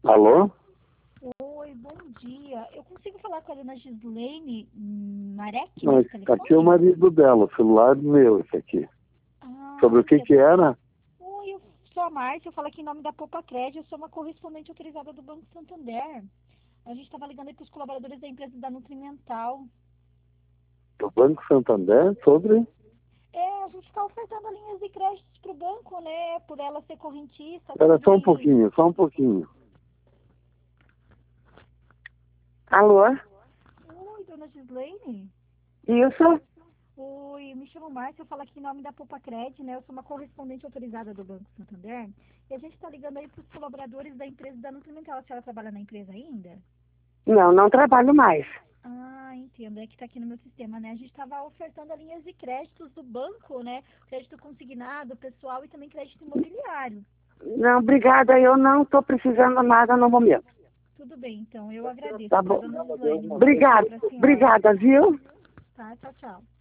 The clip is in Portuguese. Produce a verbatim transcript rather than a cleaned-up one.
Alô? Oi, bom dia. Eu consigo falar com a dona Gislaine Marek Mas nesse telefone? aqui é o marido dela, o celular meu, esse aqui. Ah, Sobre o que que era? Oi, eu sou a Márcia, eu falo aqui em nome da Poupa Crédito, eu sou uma correspondente autorizada do Banco Santander. A gente estava ligando aí para os colaboradores da empresa da Nutrimental. Do Banco Santander, sobre... É, a gente está ofertando linhas de crédito para o banco, né? Por ela ser correntista, Espera tudo só um e... pouquinho, só um pouquinho. Alô? Oi, dona Gislaine? Isso? Oi, me chamo Márcia, eu falo aqui em nome da Poupa Crédito, né? Eu sou uma correspondente autorizada do Banco Santander. E a gente está ligando aí para os colaboradores da empresa da Nutrimental. A senhora trabalha na empresa ainda? Não, não trabalho mais. Ah, entendo. É que está aqui no meu sistema, né? A gente estava ofertando linhas de créditos do banco, né? Crédito consignado, pessoal e também crédito imobiliário. Não, obrigada, eu não estou precisando nada no momento. Tudo bem, então. Eu agradeço, Tá tá, bom. dona Gislaine? Bom dia Obrigada, pra senhora. obrigada, viu? Tá, tchau, tchau.